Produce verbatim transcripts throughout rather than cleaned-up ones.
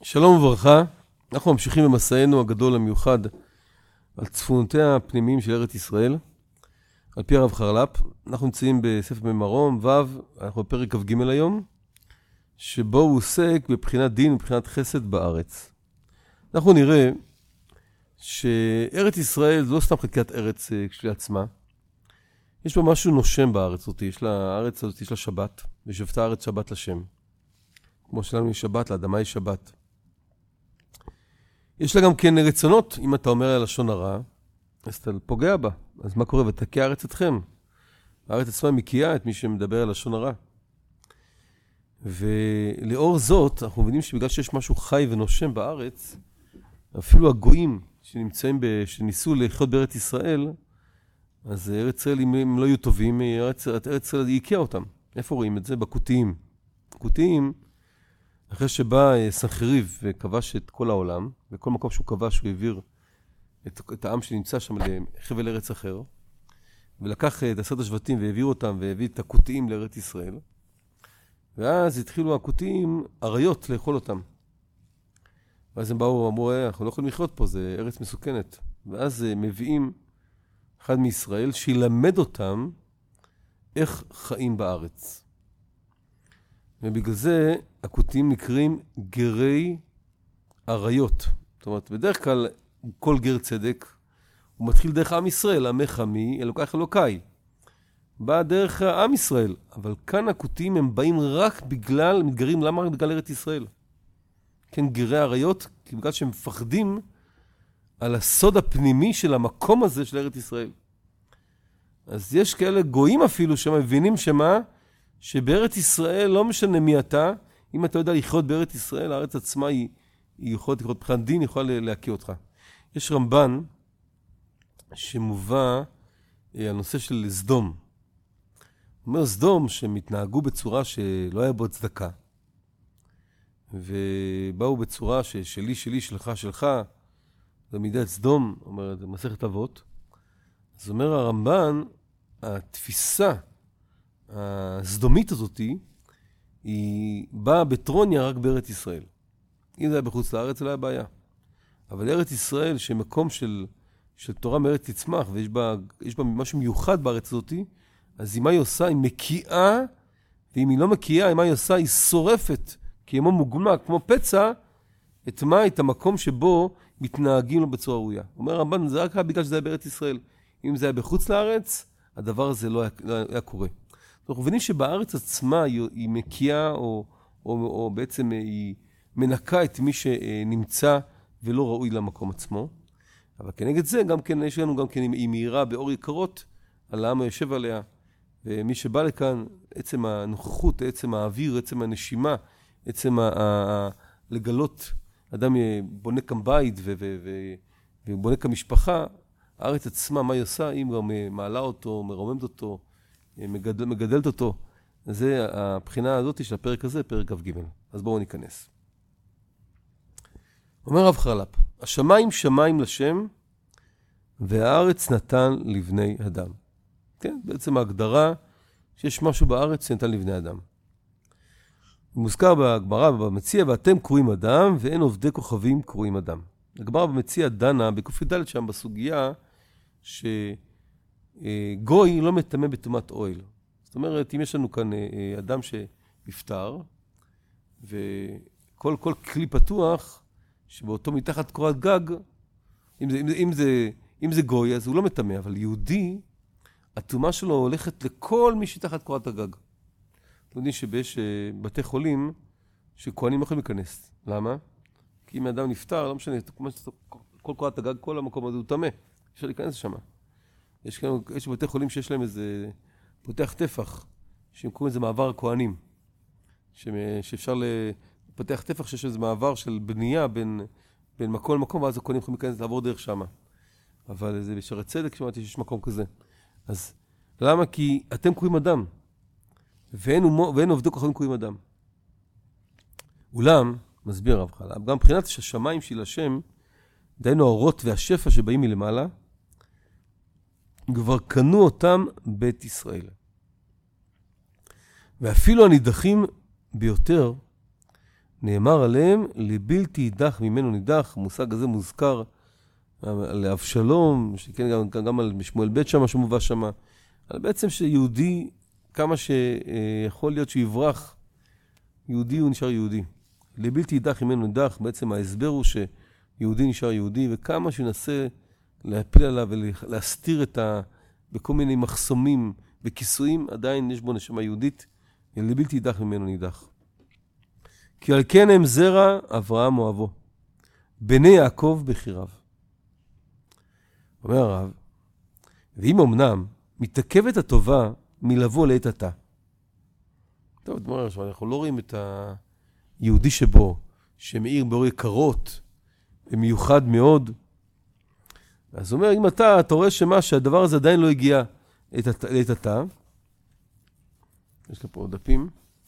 שלום וברכה, אנחנו ממשיכים במסענו הגדול המיוחד על צפונותיה הפנימיים של ארץ ישראל, על פי הרב חרל"פ. אנחנו נמצאים בספר ממרום, ו', אנחנו בפרק כ"ג היום, שבו הוא עוסק בבחינת דין ובבחינת חסד בארץ. אנחנו נראה שארץ ישראל זה לא סתם חלקת ארץ כשלעצמה, יש בה משהו נושם בארץ הזאת, יש לה, הארץ הזאת יש לה שבת, ושבתה הארץ שבת לשם. כמו שלנו יש שבת, לאדמה יש שבת. יש לה גם כן רצונות, אם אתה אומר על לשון הרע, אז אתה פוגע בה. אז מה קורה? ותקע הארץ אתכם. הארץ עצמה מקיעה את מי שמדבר על לשון הרע. ולאור זאת, אנחנו מבינים שבגלל שיש משהו חי ונושם בארץ, אפילו הגויים שנמצאים, ב... שניסו לחיות בארץ ישראל, אז ארץ ישראל, אם הם לא יהיו טובים, ארץ, ארץ ישראל יקע אותם. איפה רואים את זה? בכותיים. כותיים, אחרי שבא סנחריב וכבש את כל העולם, וכל מקום שהוא כבש הוא העביר את, את העם שנמצא שם לחבל ארץ אחר, ולקח את עשרת השבטים והעביר אותם והביא את הכותיים לארץ ישראל, ואז התחילו הכותיים אריות לאכול אותם. ואז הם באו ואמרו, אנחנו לא יכולים לחיות פה, זה ארץ מסוכנת. ואז מביאים אחד מישראל שילמד אותם איך חיים בארץ. ובגלל זה הכותיים נקראים גרי אריות. זאת אומרת, בדרך כלל כל גר צדק, הוא מתחיל דרך עם ישראל, עמך עמי, אלוקייך אלוקיי. בא דרך עם ישראל, אבל כאן הכותיים הם באים רק בגלל, מתגרים, למה רק בגלל ארץ ישראל? כן, גרי אריות, כי בגלל שהם מפחדים על הסוד הפנימי של המקום הזה של ארץ ישראל. אז יש כאלה גויים אפילו שמבינים שמה, שבארץ ישראל לא משנה מי אתה, אם אתה יודע לחיות בארץ ישראל, הארץ עצמה היא, היא יכולה לקרות מבחינת דין, יכולה להקיא אותך. יש רמב"ן שמובא על הנושא של סדום. הוא אומר סדום שהם התנהגו בצורה שלא היה בו צדקה, ובאו בצורה ששלי, שלי, שלך, שלך, זה מידת סדום, אומר, זה מסכת אבות. אז אומר הרמב"ן, התפיסה הסדומית הזאת היא באה בטרוניה רק בארץ ישראל. אם זה היה בחוץ לארץ, זה לא היה בעיה. אבל ארץ ישראל, שמקום של, של תורה מארץ תצמח, ויש בה, יש בה משהו מיוחד בארץ הזאת, אז אם מה היא עושה, היא מקיאה, ואם היא לא מקיאה, אם מה היא עושה, היא שורפת, כמו מוגמק, כמו פצע, את מה? את המקום שבו מתנהגים לו בצורה ראויה. אומר הרמב"ן, זה רק בגלל שזה היה בארץ ישראל. אם זה היה בחוץ לארץ, הדבר הזה לא היה, לא היה קורה. אנחנו מבינים שבארץ עצמה היא, היא מקיאה, או, או, או בעצם היא מנקה את מי שנמצא ולא ראוי למקום עצמו. אבל כנגד זה, גם כן, יש לנו גם כן היא מהירה באור יקרות על העם היושב עליה. ומי שבא לכאן, עצם הנוכחות, עצם האוויר, עצם הנשימה, עצם ה- ה- לגלות, אדם בונה כאן בית ו- ו- ו- ובונה כאן משפחה, הארץ עצמה, מה היא עושה? היא מעלה אותו, מרוממת אותו, מגדל, מגדלת אותו. זה הבחינה הזאת של הפרק הזה, פרק כ"ג. אז בואו ניכנס. אומר רב חרל"פ, השמיים שמיים לשם, והארץ נתן לבני אדם. כן, בעצם ההגדרה שיש משהו בארץ שנתן לבני אדם. מוזכר בגמרא במציע, ואתם קרואים אדם, ואין עובדי כוכבים קרואים אדם. הגמרא במציע דנה בק"ד שם בסוגיה, שגוי לא מטמא בטומאת אוהל. זאת אומרת, אם יש לנו כאן אדם שנפטר, וכל כל כלי פתוח, שבאותו מתחת קורת גג, אם זה, אם זה, אם זה, אם זה גוי, אז הוא לא מטמא, אבל יהודי, הטומאה שלו הולכת לכל מי שתחת קורת הגג. אתם יודעים שיש בתי חולים שכהנים לא יכולים להיכנס. למה? כי אם האדם נפטר, לא משנה, כל קורת הגג, כל המקום הזה הוא טמא. אפשר להיכנס שם. יש, כאן, יש בתי חולים שיש להם איזה פותח טפח, שהם קוראים לזה מעבר הכהנים. שאפשר לפתח טפח שיש איזה מעבר של בנייה בין, בין מקום למקום, ואז הכהנים יכולים להיכנס לעבור דרך שם. אבל זה בשערי צדק, שמעתי שיש מקום כזה. אז למה? כי אתם קוראים אדם, ואין, ואין עובדי כוכבים קוראים אדם. אולם, מסביר רב חרל"פ, גם מבחינת השמיים של השם, דהיינו האורות והשפע שבאים מלמעלה, כבר קנו אותם בית ישראל. ואפילו הנידחים ביותר נאמר עליהם, לבלתי יידח ממנו נידח. המושג הזה מוזכר על אבשלום, שכן גם, גם על שמואל בית שמה שמובא שמה. על בעצם שיהודי, כמה שיכול להיות שהוא יברח, יהודי הוא נשאר יהודי. לבלתי יידח ממנו נידח, בעצם ההסבר הוא שיהודי נשאר יהודי, וכמה שינסה להפיל עליו ולהסתיר את ה... בכל מיני מחסומים וכיסויים, עדיין יש בו נשמה יהודית, לבלתי יידח ממנו נידח. כי על כן הם זרע אברהם אוהבו, בני יעקב בחיריו. אומר הרב, ואם אמנם מתעכבת הטובה מלבוא לעת עתה. טוב, דמר, אנחנו לא רואים את היהודי שבו, שמאיר באור יקרות, ומיוחד מאוד. אז הוא אומר, אם אתה, אתה רואה שמה, שהדבר הזה עדיין לא הגיע לעת עתה, יש לך פה עוד דפים,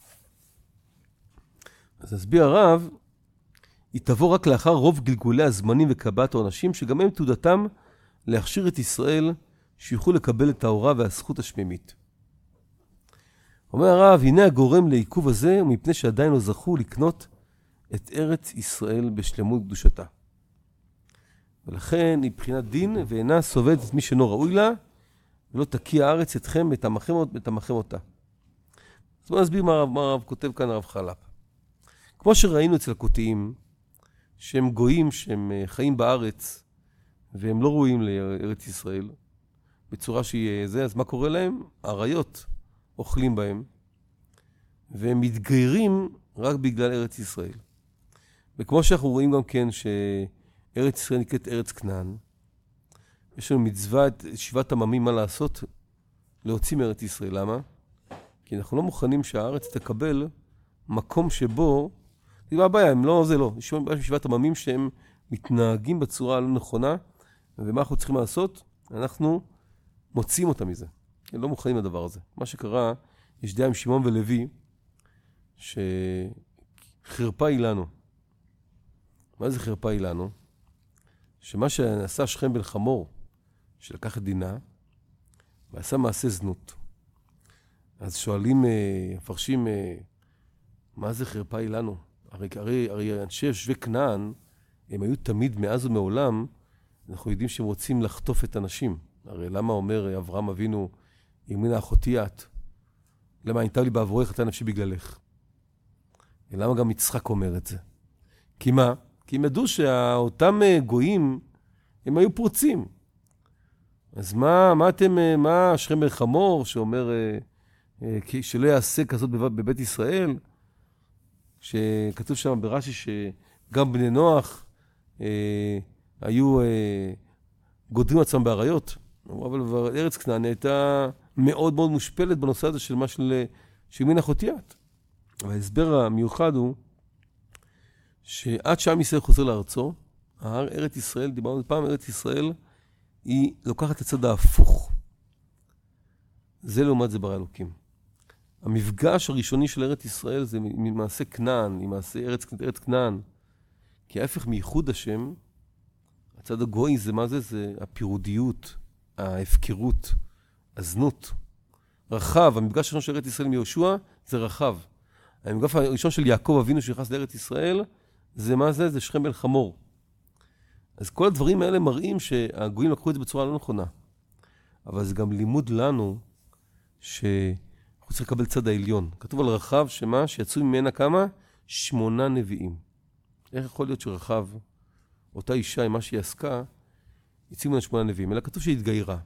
אז הסביר הרב, היא תבוא רק לאחר רוב גלגולי הזמנים וקבלת העונשים, שגם הם תעודתם להכשיר את ישראל, שיוכלו לקבל את ההוראה והזכות השמימית. אומר הרב, הנה הגורם לעיכוב הזה, ומפני שעדיין לא זכו לקנות את ארץ ישראל בשלמות קדושתה. ולכן היא בחינת דין, ואינה סובלת את מי שאינו ראוי לה, ולא תקיע הארץ אתכם ותמכם אותה. אז בואו נסביר מה הרב, מה הרב כותב כאן, הרב חלפ. כמו שראינו אצל הקוטעים, שהם גויים, שהם חיים בארץ, והם לא ראויים לארץ ישראל, בצורה שהיא זה, אז מה קורה להם? האריות אוכלים בהם, והם מתגיירים רק בגלל ארץ ישראל. וכמו שאנחנו רואים גם כן שארץ ישראל נקראת ארץ כנען, יש לנו מצווה את שבעת עממים מה לעשות, להוציא מארץ ישראל. למה? כי אנחנו לא מוכנים שהארץ תקבל מקום שבו, זה מה הבעיה, הם לא, זה לא. יש שבעת עממים שהם מתנהגים בצורה לא נכונה, ומה אנחנו צריכים לעשות? אנחנו מוציאים אותם מזה. הם לא מוכנים לדבר הזה. מה שקרה, יש דעה עם שמעון ולוי, שחרפה היא לנו. מה זה חרפה היא לנו? שמה שעשה שכם בן חמור, שלקח את דינה, ועשה מעשה זנות. אז שואלים, מפרשים, מה זה חרפה היא לנו? הרי, הרי, הרי אנשי יושבי כנען, הם היו תמיד מאז ומעולם, אנחנו יודעים שהם רוצים לחטוף את הנשים. הרי למה אומר אברהם אבינו, ימינה אחותי את? למה הייתה לי בעבורך חטא נפשי בגללך? ולמה גם יצחק אומר את זה? כי מה? כי הם ידעו שאותם גויים, הם היו פרוצים. אז מה, מה אתם, מה שכם בן חמור שאומר שלא יעשה כזאת בבית ישראל? שכתוב שם ברש"י שגם בני נוח אה, היו אה, גודרים עצמם באריות. אבל ארץ כנען הייתה מאוד מאוד מושפלת בנושא הזה של מה של ימינה אחותי את. וההסבר המיוחד הוא שעד שעם ישראל חוזר לארצו, ארץ ישראל, דיברנו פעם, ארץ ישראל היא לוקחת את הצד ההפוך. זה לעומת זה ברא אלוקים. המפגש הראשוני של ארץ ישראל זה ממעשה כנען, ממעשה ארץ, ארץ כנען. כי ההפך מייחוד השם, הצד הגוי זה מה זה? זה הפירודיות, ההפקרות, הזנות. רחב, המפגש הראשון של ארץ ישראל עם יהושע זה רחב. המפגש הראשון של יעקב אבינו שנכנס לארץ ישראל, זה מה זה? זה שכם בן חמור. אז כל הדברים האלה מראים שהגויים לקחו את זה בצורה לא נכונה. אבל זה גם לימוד לנו שאנחנו צריכים לקבל צד העליון. כתוב על רחב שמה? שיצאו ממנה כמה? שמונה נביאים. איך יכול להיות שרחב, אותה אישה עם מה שהיא עסקה, יצאו ממנה שמונה נביאים? אלא כתוב שהיא התגיירה.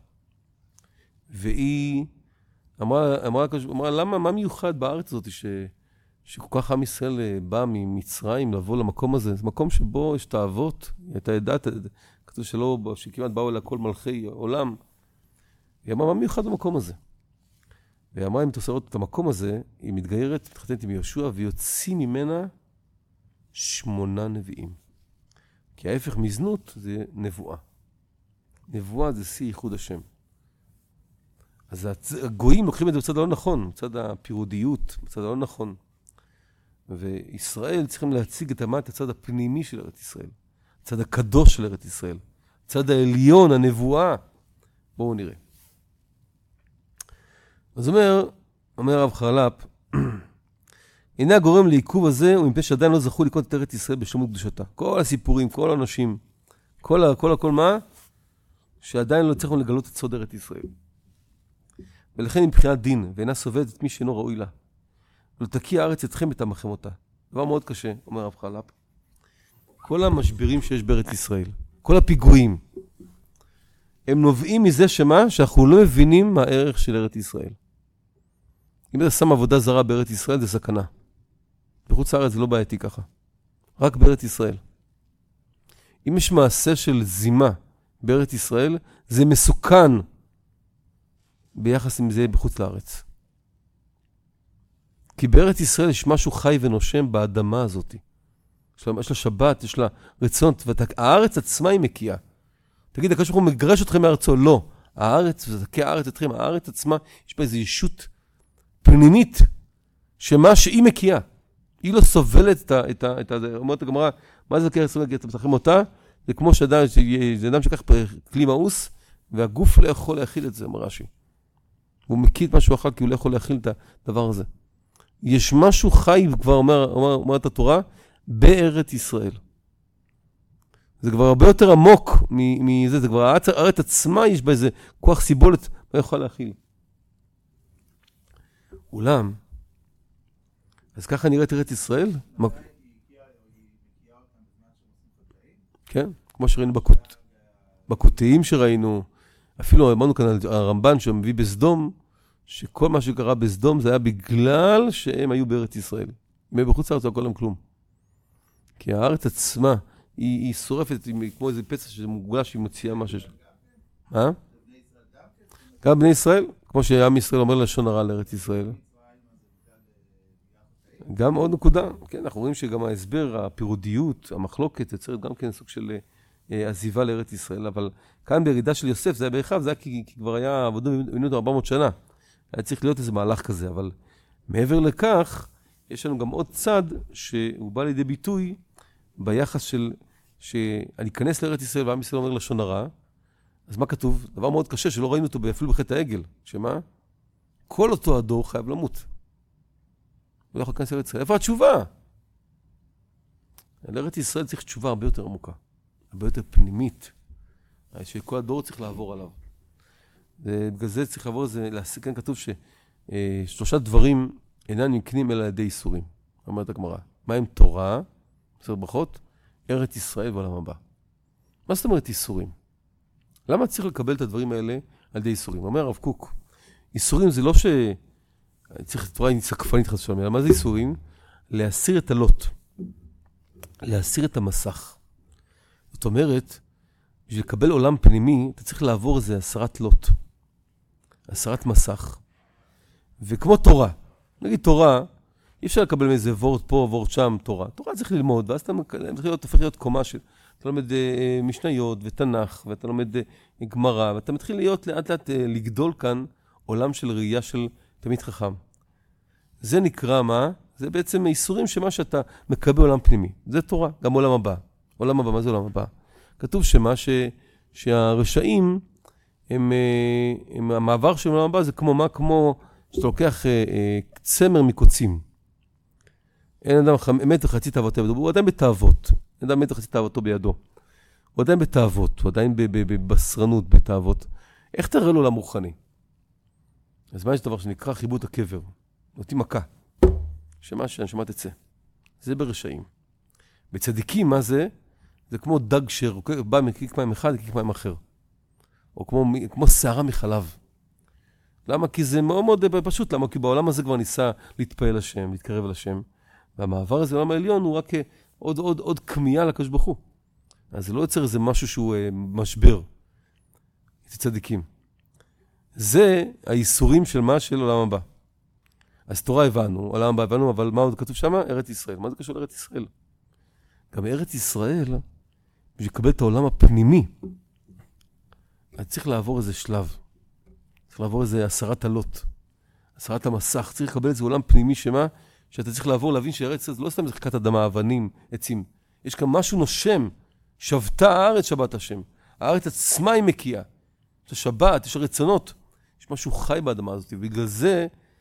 והיא אמרה, אמרה, אמרה למה, מה מיוחד בארץ הזאת ש... שכל כך עם ישראל בא ממצרים לבוא למקום הזה? זה מקום שבו יש את האבות, את העדת, כתוב שלא, שכמעט באו אליה כל מלכי עולם. היא אמרה, מה מיוחד במקום הזה? והיא אמרה, אם תעשה את המקום הזה, היא מתגיירת, מתחתנת עם יהושע, ויוציא ממנה שמונה נביאים. כי ההפך מזנות זה נבואה. נבואה זה שיא ייחוד השם. אז הגויים לוקחים את זה בצד הלא נכון, בצד הפירודיות, בצד הלא נכון. וישראל צריכים להציג את המת הצד הפנימי של ארץ ישראל, הצד הקדוש של ארץ ישראל, הצד העליון, הנבואה. בואו נראה. אז אומר, אומר רב חלפ, הנה הגורם לעיכוב הזה, ומפני שעדיין לא זכו לקנות את ארץ ישראל בשלמות קדושתה. כל הסיפורים, כל האנשים, כל הכל, הכל מה? שעדיין לא צריכים לגלות את סוד ארץ ישראל. ולכן מבחינת דין, ואינה סובלת את מי שאינו ראוי לה. ולא תקיע הארץ אתכם ותמכם אותה. דבר מאוד קשה, אומר רב חלפ. כל המשברים שיש בארץ ישראל, כל הפיגועים, הם נובעים מזה שמה? שאנחנו לא מבינים מה הערך של ארץ ישראל. אם אתה שם עבודה זרה בארץ ישראל, זה סכנה. בחוץ לארץ זה לא בעייתי ככה. רק בארץ ישראל. אם יש מעשה של זימה בארץ ישראל, זה מסוכן ביחס עם זה בחוץ לארץ. כי בארץ ישראל יש משהו חי ונושם באדמה הזאת. יש לה, יש לה שבת, יש לה רצונות, והארץ עצמה היא מקיאה. תגיד, הקדוש ברוך הוא מגרש אתכם מארצו? לא. הארץ, וזכי הארץ אתכם, הארץ עצמה, יש בה איזו ישות פנימית, שמה שהיא מקיאה. היא לא סובלת את ה... את ה, את ה אומרת הגמרא, מה זה זכי הארץ אתם מתחם אותה? זה כמו שאדם, זה אדם שכח כלי מאוס, והגוף לא יכול להכיל את זה, אומר רש"י. הוא מקיא את משהו אחר, כי הוא לא יכול להכיל את הדבר הזה. יש משהו חי, כבר אומר, אומר, אומרת התורה, בארץ ישראל. זה כבר הרבה יותר עמוק מזה, זה כבר הארץ עצמה, יש בה איזה כוח סיבולת, מה יכול להכיל. אולם, אז ככה נראית ארץ ישראל? כן, כמו שראינו בקוטעים שראינו, אפילו אמרנו כאן על הרמב"ן שמביא בסדום, שכל מה שקרה בסדום זה היה בגלל שהם היו בארץ ישראל. אם הם בחוץ לארץ לא הכל להם כלום. כי הארץ עצמה, היא, היא שורפת היא כמו איזה פצע שמוגלה שהיא מוציאה משהו. אה? גם בני ישראל, כמו שעם ישראל אומר לשון הרע לארץ ישראל. גם עוד נקודה, כן, אנחנו רואים שגם ההסבר, הפירודיות, המחלוקת, יוצרת גם כן סוג של אה, עזיבה לארץ ישראל, אבל כאן בירידה של יוסף, זה היה באחיו, זה היה כי, כי כבר היה עבודה במינות ארבע מאות שנה. היה צריך להיות איזה מהלך כזה, אבל מעבר לכך, יש לנו גם עוד צד שהוא בא לידי ביטוי ביחס של, שאני אכנס לארץ ישראל ועם ישראל אומר לשון הרע, אז מה כתוב? דבר מאוד קשה שלא ראינו אותו אפילו בחטא העגל, שמה? כל אותו הדור חייב למות. הוא לא יכול להיכנס לארץ ישראל. איפה התשובה? לארץ ישראל צריך תשובה הרבה יותר עמוקה, הרבה יותר פנימית, שכל הדור צריך לעבור עליו. ובגלל זה צריך לעבור איזה, כאן כתוב ששלושה דברים אינם נקנים אלא על ידי איסורים. אומרת הגמרא. מה הם תורה, עשר ברכות, ארץ ישראל ועולם הבא. מה זאת אומרת איסורים? למה צריך לקבל את הדברים האלה על ידי איסורים? אומר הרב קוק, איסורים זה לא ש... צריך תורה סקפנית חס ושלום, אלא מה זה איסורים? להסיר את הלוט. להסיר את המסך. זאת אומרת, בשביל לקבל עולם פנימי, אתה צריך לעבור איזה הסרת לוט. הסרת מסך. וכמו תורה. נגיד תורה, אי אפשר לקבל מאיזה וורט פה, וורט שם, תורה. תורה צריך ללמוד, ואז אתה הופך להיות קומה של... אתה לומד אה, משניות ותנ"ך, ואתה לומד אה, גמרא, ואתה מתחיל להיות לאט לאט אה, לגדול כאן עולם של ראייה של תמיד חכם. זה נקרא מה? זה בעצם איסורים שמה שאתה מקבל עולם פנימי. זה תורה, גם עולם הבא. עולם הבא, מה זה עולם הבא? כתוב שמה ש... שהרשעים, הם, הם, המעבר של עולם הבא זה כמו מה? כמו שאתה לוקח אה, אה, צמר מקוצים. אין אדם אמת וחצי תאוותו בידו, הוא עדיין בתאוות. אין אדם אמת וחצי תאוותו בידו. הוא עדיין בתאוות, הוא עדיין בבשרנות, בתאוות. איך תראה לו עולם רוחני? אז מה יש דבר שנקרא חיבוט הקבר? אותי מכה. שמה שהנשמה תצא. זה ברשעים. בצדיקים, מה זה? זה כמו דג שבא מקיק מים אחד, מקיק מים אחר. או כמו, כמו שערה מחלב. למה? כי זה מאוד מאוד פשוט. למה? כי בעולם הזה כבר ניסה להתפעל השם, להתקרב על השם. והמעבר הזה בעולם העליון הוא רק עוד, עוד, עוד כמייה לקדוש ברוך הוא. אז זה לא יוצר איזה משהו שהוא אה, משבר. זה צדיקים. זה האיסורים של מה? של עולם הבא. אז תורה הבנו, עולם הבא הבנו, אבל מה עוד כתוב שם? ארץ ישראל. מה זה קשור לארץ ישראל? גם ארץ ישראל, בשביל לקבל את העולם הפנימי, אז צריך לעבור איזה שלב. צריך לעבור איזה הסרת הלוט. הסרת המסך. צריך לקבל איזה עולם פנימי שמה? שאתה צריך לעבור, להבין שארץ ישראל זה לא סתם זה חלקת אדמה, אבנים, עצים. יש כאן משהו נושם. שבתה הארץ שבת השם. הארץ עצמה היא מקיאה. יש שבת, יש רצונות. יש משהו חי באדמה הזאת. ובגלל זה,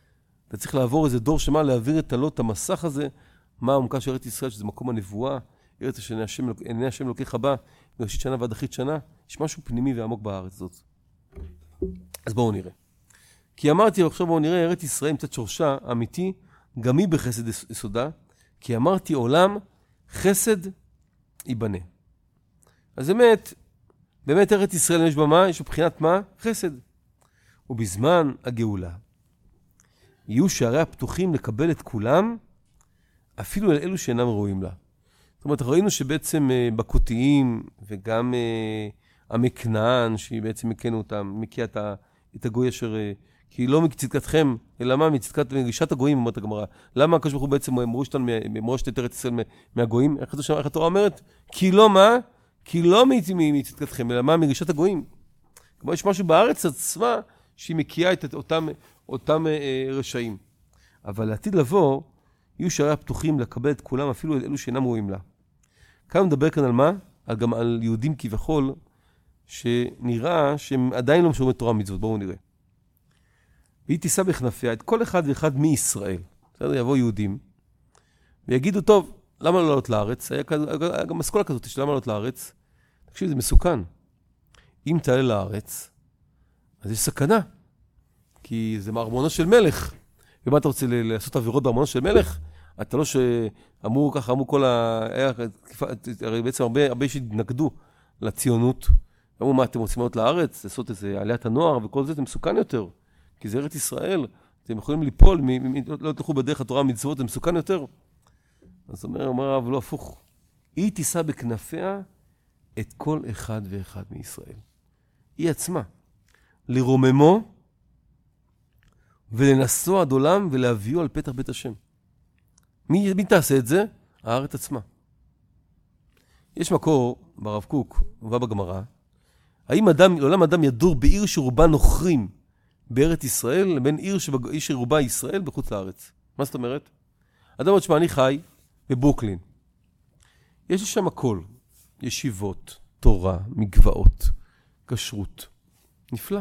אתה צריך לעבור איזה דור שמה, להעביר את הלא, את המסך הזה, מה העומקה של ארץ ישראל, שזה מקום הנבואה, ארץ שעיני השם, עיני השם לוקח הבא, מראשית שנה ועד אחרית שנה, יש משהו פנימי ועמוק בארץ הזאת. אז בואו נראה. כי אמרתי, עכשיו בואו נראה, ארץ ישראל עם קצת שורשה אמיתי, גם היא בחסד יסודה, כי אמרתי עולם חסד ייבנה. אז באמת, באמת ארץ ישראל יש בה מה? יש בבחינת מה? חסד. ובזמן הגאולה, יהיו שעריה פתוחים לקבל את כולם, אפילו אל אלו שאינם ראויים לה. זאת אומרת, ראינו שבעצם בקותיים וגם עמי כנען, שהיא בעצם מקנו אותם, מקיאה את, את הגוי אשר, כי לא מצדקתכם, אלא מה? מצדקת גישת הגויים, אומרת הגמרא. למה הקדוש ברוך הוא בעצם מוריש אותנו, מורשת את ארץ ישראל מהגויים? איך, איך התורה אומרת? כי לא מה? כי לא מצדקתכם, אלא מה? מגישת הגויים. כמו יש משהו בארץ עצמה, שהיא מקיאה את אותם, אותם אה, רשעים. אבל לעתיד לבוא, יהיו שעריה פתוחים לקבל את כולם, אפילו אלו שאינם ראויים לה. כאן מדבר כאן על מה? על, גם על יהודים כביכול, שנראה שהם עדיין לא משומרים תורה ומצוות. בואו נראה. והיא תישא בכנפיה את כל אחד ואחד מישראל. בסדר, יבואו יהודים, ויגידו, טוב, למה לא לעלות לארץ? היה, היה גם אסכולה כזאת, שלמה לעלות לארץ? תקשיב, זה מסוכן. אם תעלה לארץ, אז יש סכנה. כי זה מארמונו של מלך. ומה אתה רוצה לעשות עבירות בארמונו של מלך? אתה לא שאמרו ככה, אמרו כל ה... היה, הרי בעצם הרבה, הרבה שהתנגדו לציונות. אמרו, מה, אתם רוצים לעלות לארץ? לעשות איזה עליית הנוער וכל זה, זה מסוכן יותר. כי זה ארץ ישראל. אתם יכולים ליפול, מ- מ- לא תלכו בדרך התורה המצוות, זה מסוכן יותר. אז אומר, אומר הרב, לא הפוך. היא תישא בכנפיה את כל אחד ואחד מישראל. היא עצמה. לרוממו ולנסוע עד עולם ולהביאו על פתח בית השם. מי, מי תעשה את זה? הארץ עצמה. יש מקור ברב קוק, ובא בגמרא, האם אדם, לעולם אדם ידור בעיר שרובה נוכרים בארץ ישראל, לבין עיר שבג... שרובה ישראל בחוץ לארץ? מה זאת אומרת? אדם עוד שמה, אני חי בברוקלין. יש לי שם הכל. ישיבות, תורה, מגבעות, כשרות. נפלא.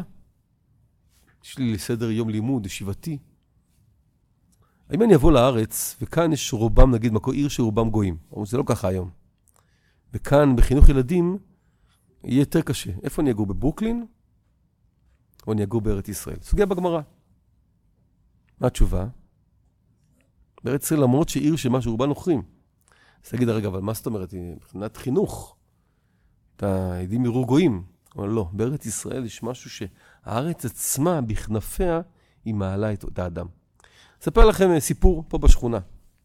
יש לי לסדר יום לימוד, ישיבתי. האם אני אבוא לארץ, וכאן יש רובם, נגיד, מקור עיר שרובם גויים. זה לא ככה היום. וכאן, בחינוך ילדים, יהיה יותר קשה. איפה אני אגור? בברוקלין? או אני אגור בארץ ישראל? סוגיה בגמרא. מה התשובה? בארץ ישראל, למרות שעיר שמה שרובה נוכרים. אז תגיד, הרגע, אבל מה זאת אומרת? מבחינת חינוך. אתה עדים יראו גויים. אבל לא, בארץ ישראל יש משהו שהארץ עצמה, בכנפיה, היא מעלה את האדם. אספר לכם סיפור פה בשכונה.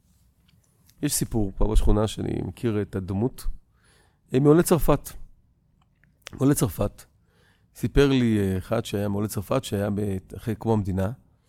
יש סיפור פה בשכונה שאני מכיר את הדמות. מעולה צרפת. מעולה צרפת. סיפר לי אחד שהיה מעולה צרפת, שהיה אחרי קום המדינה.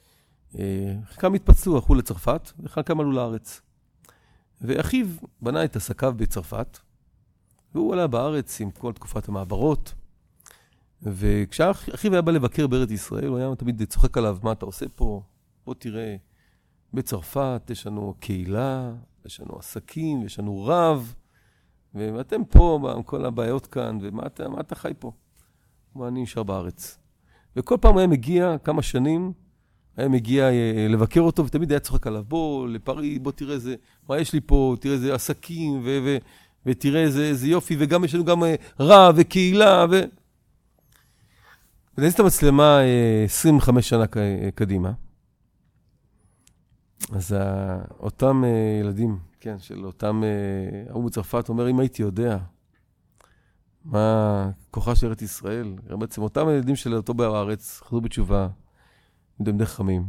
חלקם התפצלו, הלכו לצרפת, וחלקם עלו לארץ. ואחיו בנה את עסקיו בצרפת, והוא עלה בארץ עם כל תקופת המעברות. וכשאחיו היה בא לבקר בארץ ישראל, הוא היה תמיד צוחק עליו, מה אתה עושה פה? בוא תראה, בצרפת יש לנו קהילה, יש לנו עסקים, יש לנו רב, ואתם פה, כל הבעיות כאן, ומה אתה, מה אתה חי פה? ואני נשאר בארץ. וכל פעם היה מגיע, כמה שנים, היה מגיע לבקר אותו, ותמיד היה צוחק עליו, בוא לפריז, בוא תראה איזה, מה יש לי פה, תראה איזה עסקים, ו- ו- ותראה איזה, איזה יופי, וגם יש לנו גם רב וקהילה, ו... ונעשית המצלמה עשרים וחמש שנה קדימה. אז אותם ילדים, כן, של אותם, הוא בצרפת אומר, אם הייתי יודע מה כוחה של ארץ ישראל, בעצם אותם ילדים של אותו בארץ, חזרו בתשובה, מדמדי חמים.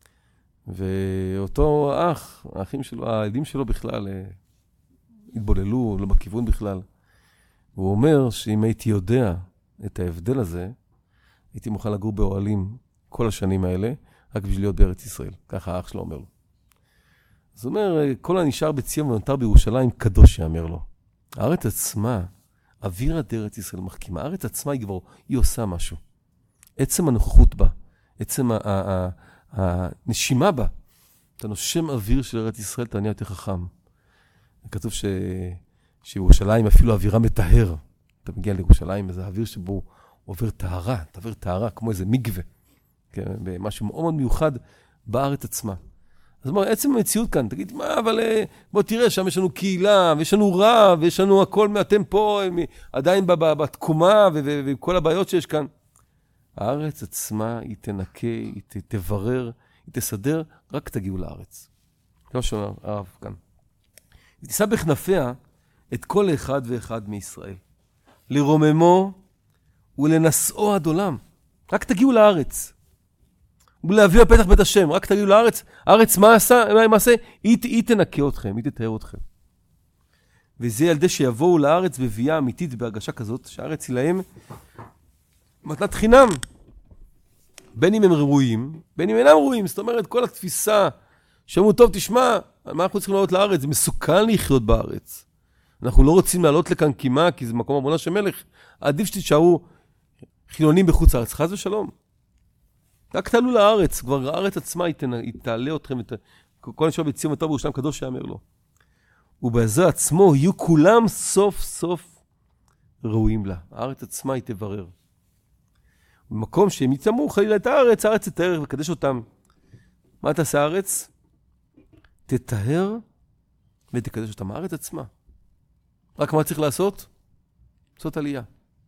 ואותו אח, האחים שלו, הילדים שלו בכלל, התבוללו, לא בכיוון בכלל. והוא אומר שאם הייתי יודע את ההבדל הזה, הייתי מוכן לגור באוהלים כל השנים האלה, רק בשביל להיות בארץ ישראל. ככה האח שלו אומר לו. אז הוא אומר, כל הנשאר בציון ונותר בירושלים, קדוש יאמר לו. הארץ עצמה, אווירת ארץ ישראל מחכימה. הארץ עצמה היא כבר, היא עושה משהו. עצם הנוכחות בה, עצם הנשימה בה, אתה נושם אוויר של ארץ ישראל, אתה נהיה יותר חכם. כתוב ש... שירושלים אפילו אווירה מטהר. אתה מגיע לירושלים, איזה אוויר שבו עובר טהרה, אתה עובר טהרה, כמו איזה מגווה. כן? משהו מאוד מאוד מיוחד בארץ עצמה. אז אומר, עצם המציאות כאן, תגיד, מה, אבל בוא תראה, שם יש לנו קהילה, ויש לנו רב, ויש לנו הכל, אתם פה, עדיין בתקומה, וכל הבעיות שיש כאן. הארץ עצמה, היא תנקה, היא תברר, היא תסדר, רק תגיעו לארץ. כמו שאומר הרב כאן. היא תישא בכנפיה את כל אחד ואחד מישראל. לרוממו ולנשאו עד עולם. רק תגיעו לארץ. ולהביא בפתח בית השם, רק תגיעו לארץ. הארץ מה עשה? מה עשה? היא, היא תנקה אתכם, היא תתאר אתכם. וזה ילדי שיבואו לארץ בביאה אמיתית בהרגשה כזאת, שהארץ היא להם מתנת חינם. בין אם הם ראויים, בין אם אינם ראויים. זאת אומרת, כל התפיסה שאומרו, טוב, תשמע, מה אנחנו צריכים לעלות לארץ? זה מסוכן לחיות בארץ. אנחנו לא רוצים לעלות לכאן קימה, כי זה מקום עבודה של מלך. עדיף שתשארו חילונים בחוץ לארץ. חס ושלום. רק תעלו לארץ, כבר הארץ עצמה היא תעלה אתכם, כל נשאר בציון וטוב בירושלים קדוש שיאמר לו. ובעזר עצמו יהיו כולם סוף סוף ראויים לה. הארץ עצמה היא תברר. במקום שהם יצמאו חלילה את הארץ, הארץ תתאר וקדש אותם. מה תעשה הארץ? תתאר ותקדש אותם. הארץ עצמה. רק מה צריך לעשות? לעשות עלייה.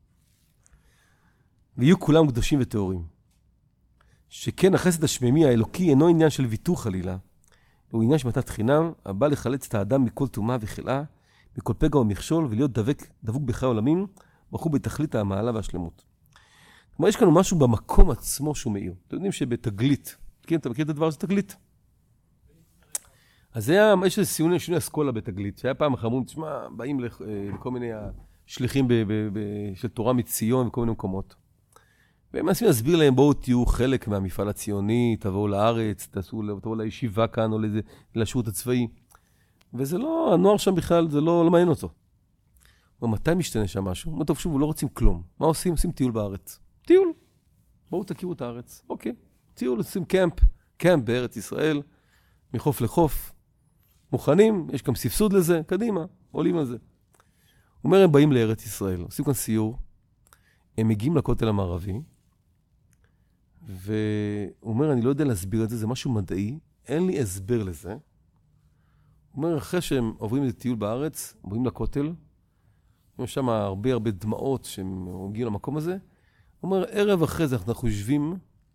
ויהיו כולם קדושים וטהורים. שכן החסד השמימי האלוקי אינו עניין של ויתור חלילה, הוא עניין של מתנת חינם, הבא לחלץ את האדם מכל טומאה וחלאה, מכל פגע ומכשול, ולהיות דבק, דבוק בחיי העולמים, בחור בתכלית המעלה והשלמות. כלומר, יש כאן משהו במקום עצמו שהוא מאיר. אתם יודעים שבתגלית, אתה מכיר את הדבר הזה? תגלית. אז היה, יש איזה סיוני, שינוי אסכולה בתגלית, שהיה פעם אחרון, תשמע, באים לכל מיני שליחים ב, ב, ב, של תורה מציון וכל מיני מקומות. והם מנסים להסביר להם, בואו תהיו חלק מהמפעל הציוני, תבואו לארץ, תעשו, תבואו לישיבה כאן או לשירות הצבאי. וזה לא, הנוער שם בכלל, זה לא, לא מעניין אותו. ומתי משתנה שם משהו? מה טוב, שוב, לא רוצים כלום. מה עושים? עושים טיול בארץ. טיול. בואו תכירו את הארץ. אוקיי. טיול, עושים קמפ, קמפ בארץ ישראל, מחוף לחוף. מוכנים, יש גם סבסוד לזה, קדימה, עולים על זה. הוא אומר, הם באים לארץ ישראל, עושים כאן סיור, הם מגיעים לכותל המערבי, והוא אומר, אני לא יודע להסביר את זה, זה משהו מדעי, אין לי הסבר לזה. הוא אומר, אחרי שהם עוברים לטיול בארץ, עוברים לכותל, יש שם הרבה הרבה דמעות שהם מגיעים למקום הזה, הוא אומר, ערב אחרי זה אנחנו יושבים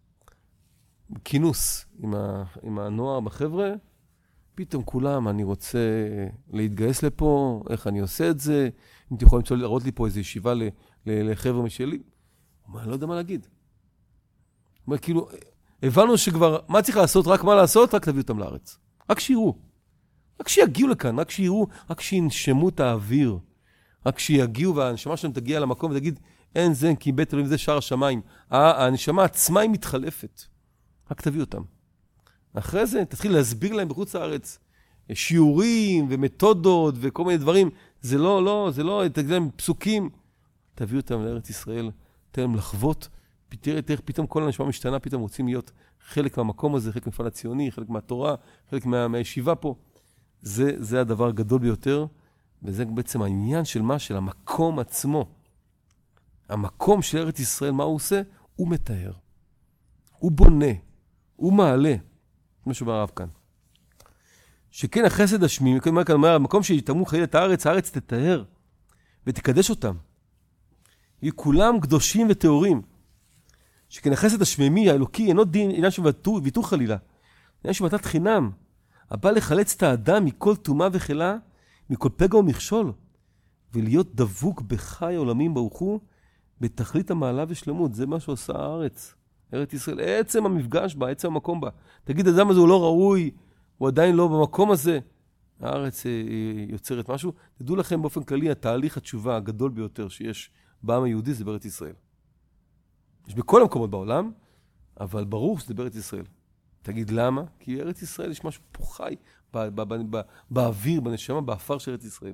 בכינוס עם, ה, עם הנוער, בחבר'ה, פתאום כולם, אני רוצה להתגייס לפה, איך אני עושה את זה, אם אתם יכולים להראות לי פה איזו ישיבה ל, ל, לחבר'ה משלי, הוא אומר, אני לא יודע מה להגיד. הוא אומר, כאילו, הבנו שכבר, מה צריך לעשות, רק מה לעשות, רק תביאו אותם לארץ. רק שיראו. רק שיגיעו לכאן, רק שיראו, רק שינשמו את האוויר. רק שיגיעו והנשמה שלהם תגיע למקום ותגיד, אין זה, כי בית אלוהים זה שער השמיים. הנשמה עצמה היא מתחלפת. רק תביאו אותם. אחרי זה תתחיל להסביר להם בחוץ לארץ שיעורים ומתודות וכל מיני דברים. זה לא, לא, זה לא, תגיד להם פסוקים. תביאו אותם לארץ ישראל, תן להם לחוות. תראה, תראה, פתאום כל הנשמה משתנה, פתאום רוצים להיות חלק מהמקום הזה, חלק מהמפעל הציוני, חלק מהתורה, חלק מה, מהישיבה פה. זה, זה הדבר הגדול ביותר, וזה בעצם העניין של מה? של המקום עצמו. המקום של ארץ ישראל, מה הוא עושה? הוא מתאר. הוא בונה. הוא מעלה. משהו ברב כאן. שכן החסד השמימי, כמו כאן אומר, המקום שיתאמו חיי את הארץ, הארץ תתאר ותקדש אותם. יהיו כולם קדושים וטהורים. שכן החסד השמימי, האלוקי, אינו דין, עניין של ויתור חלילה. עניין של מתנת חינם. הבא לחלץ את האדם מכל טומאה וחלה, מכל פגע ומכשול, ולהיות דבוק בחי עולמים ברוך הוא, בתכלית המעלה ושלמות. זה מה שעושה הארץ. ארץ ישראל, עצם המפגש בה, עצם המקום בה. תגיד, האדם הזה הוא לא ראוי, הוא עדיין לא במקום הזה. הארץ יוצרת משהו. תדעו לכם באופן כללי, התהליך התשובה הגדול ביותר שיש בעם היהודי זה בארץ ישראל. יש בכל המקומות בעולם, אבל ברור שזה בארץ ישראל. תגיד למה? כי ארץ ישראל יש משהו פה חי באוויר, בנשמה, באפר של ארץ ישראל.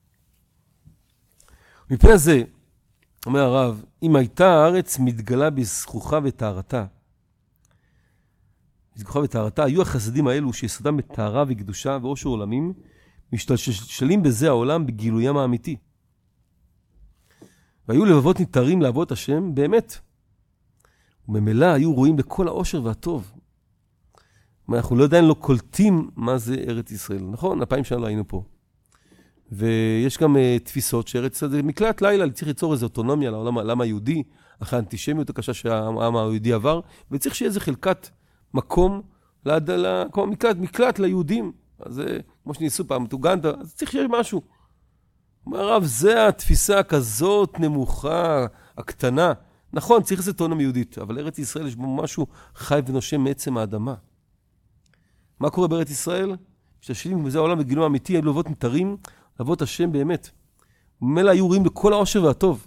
מפני זה, אומר הרב, אם הייתה הארץ מתגלה בזכוחה וטהרתה, בזכוחה וטהרתה, היו החסדים האלו שיסודם בטהרה וקדושה ואושר עולמים, משתלשלים בזה העולם בגילוים האמיתי. והיו לבבות נתרים לעבוד השם באמת. וממילא היו רואים בכל האושר והטוב. אנחנו לא עדיין לא קולטים מה זה ארץ ישראל. נכון, הפעמים שנה לא היינו פה. ויש גם uh, תפיסות שארץ ישראל זה מקלט לילה, צריך ליצור איזו אוטונומיה לעולם, לעולם היהודי, אחרי האנטישמיות הקשה שהעם היהודי עבר, וצריך שיהיה איזה חלקת מקום, לד... לה... כמו מקלט, מקלט ליהודים. אז זה, כמו שניסו פעם, אוגנדה, אז צריך שיהיה משהו. אומר הרב, זה התפיסה כזאת נמוכה, הקטנה. נכון, צריך איזו אוטונומיה יהודית, אבל ארץ ישראל יש בו משהו חי ונושם מעצם האדמה. מה קורה בארץ ישראל? משתשלים בזה העולם בגילוי אמיתי, היו לבבות מתרים, לבבות השם באמת. וממילא היו רואים בכל העושר והטוב.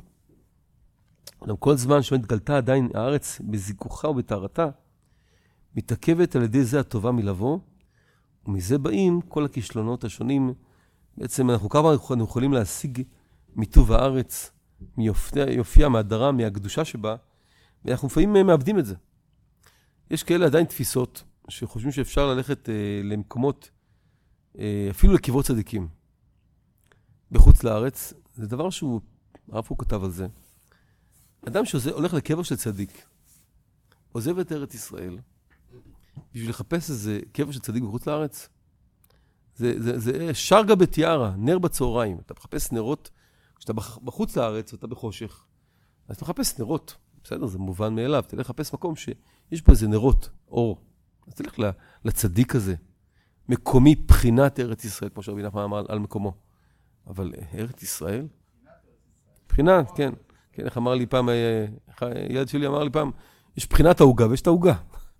גם כל זמן שמתגלתה עדיין הארץ בזיכוכה ובטהרתה, מתעכבת על ידי זה הטובה מלבוא, ומזה באים כל הכישלונות השונים. בעצם אנחנו כמה אנחנו יכולים להשיג מטוב הארץ, מיופיה, מהדרה, מהקדושה שבה, ואנחנו לפעמים מאבדים את זה. יש כאלה עדיין תפיסות שחושבים שאפשר ללכת אה, למקומות, אה, אפילו לקברות צדיקים, בחוץ לארץ. זה דבר שהוא, הרב הוא כתב על זה. אדם שהולך לקבר של צדיק, עוזב את ארץ ישראל, בשביל לחפש איזה קבר של צדיק בחוץ לארץ, זה, זה, זה שרגה בתיארה, נר בצהריים. אתה מחפש נרות, כשאתה בחוץ לארץ, אתה בחושך, אז אתה מחפש נרות. בסדר, זה מובן מאליו. תלך לחפש מקום שיש בו איזה נרות, אור. אז תלך לצדיק הזה. מקומי בחינת ארץ ישראל, כמו שרבי נחמן אמר על מקומו. אבל ארץ ישראל? בחינת, כן. כן, איך אמר לי פעם, ילד שלי אמר לי פעם, יש בחינת ההוגה ויש את ההוגה.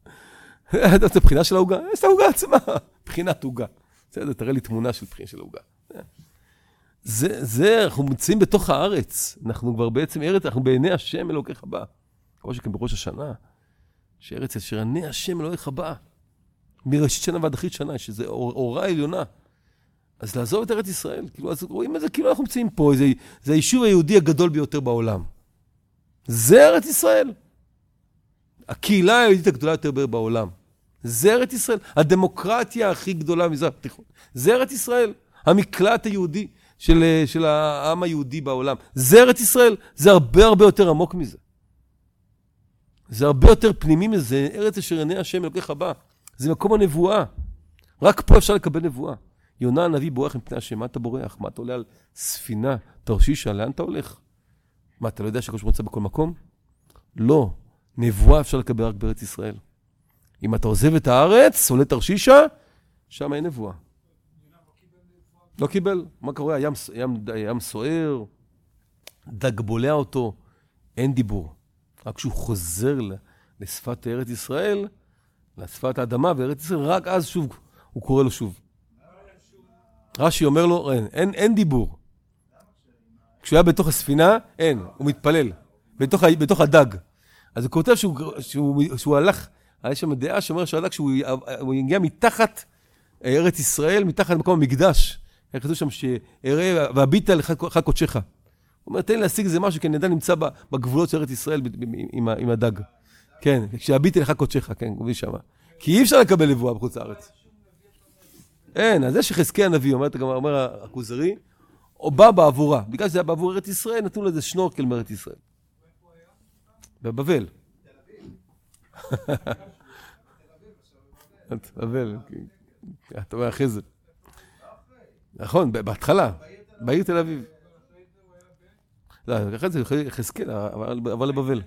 זה בחינה של ההוגה? יש את ההוגה עצמה. בחינת הוגה. בסדר, תראה לי תמונה של בחינה של ההוגה. זה, זה, אנחנו מוצאים בתוך הארץ. אנחנו כבר בעצם ארץ, אנחנו בעיני השם אלוקיך בא. כמו שכן בראש השנה, שארץ אשר עיני השם אלוקיך בא. מראשית שנה ועד אחרית שנה, שזה אור, אורה עליונה. אז לעזוב את ארץ ישראל, כאילו, אז רואים את זה, כאילו אנחנו מוצאים פה, זה, זה היישוב היהודי הגדול ביותר בעולם. זה ארץ ישראל. הקהילה היהודית הגדולה יותר בעולם. זה ארץ ישראל. הדמוקרטיה הכי גדולה מזרח התיכון. זה ארץ ישראל. המקלט היהודי של, של העם היהודי בעולם. זה ארץ ישראל. זה הרבה הרבה יותר עמוק מזה. זה הרבה יותר פנימי מזה. ארץ אשר עיני השם אלוקיך בא. זה מקום הנבואה. רק פה אפשר לקבל נבואה. יונה הנביא בורח מפני השם. מה אתה בורח? מה אתה עולה על ספינה? תרשישה, לאן אתה הולך? מה, אתה לא יודע שקדוש ברוך הוא נמצא בכל מקום? לא. נבואה אפשר לקבל רק בארץ ישראל. אם אתה עוזב את הארץ, עולה תרשישה, שם אין נבואה. לא קיבל. מה קורה? הים, הים, הים סוער, דג בולע אותו, אין דיבור. רק כשהוא חוזר לשפת ארץ ישראל, לשפת האדמה וארץ ישראל, רק אז שוב, הוא קורא לו שוב. רש"י אומר לו, אין, אין, אין דיבור. כשהוא היה בתוך הספינה, אין, הוא מתפלל. בתוך, בתוך הדג. אז הוא כותב שהוא, שהוא, שהוא הלך, היה שם דעה שאומר שהלך שהוא הגיע מתחת ארץ ישראל, מתחת מקום המקדש. היה כתוב שם שיראה והביטה לך קודשך. הוא אומר, תן לי להשיג איזה משהו, כי נדע נמצא בגבולות של ארץ ישראל עם, עם הדג. כן, כשהביטה לך קודשך, כן, הוא שם. כי אי אפשר לקבל נבואה בחוץ לארץ. אין, אז זה שחזקי הנביא, אומר, גם אומר הכוזרי, או בא בעבורה. בגלל שזה היה בעבור ארץ ישראל, נתנו לזה שנורקל מארץ ישראל. בבבל. בבבל. אתה אומר אחרי זה. נכון, בהתחלה. בעיר תל אביב. לא, אחרי זה חזקאל, אבל לבבל.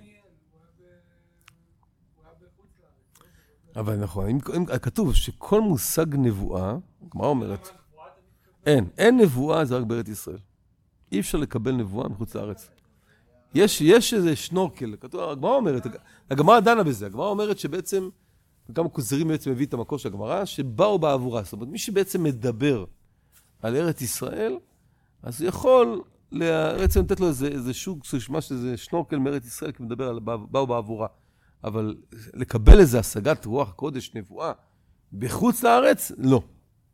אבל נכון, אם כתוב שכל מושג נבואה, מה אומרת? אין, אין נבואה, זה רק בארץ ישראל. אי אפשר לקבל נבואה מחוץ לארץ. יש, יש איזה שנורקל, כתוב, הגמרא אומרת, הגמרא דנה בזה, הגמרא אומרת שבעצם, כמה כוזרים בעצם מביא את המקור של הגמרא, שבאו בעבורה, זאת אומרת, מי שבעצם מדבר על ארץ ישראל, אז הוא יכול בעצם לתת לו איזה, איזה שוג, איזה שנורקל מארץ ישראל, כי מדבר על באו בעבורה. אבל לקבל איזה השגת רוח הקודש, נבואה, בחוץ לארץ, לא.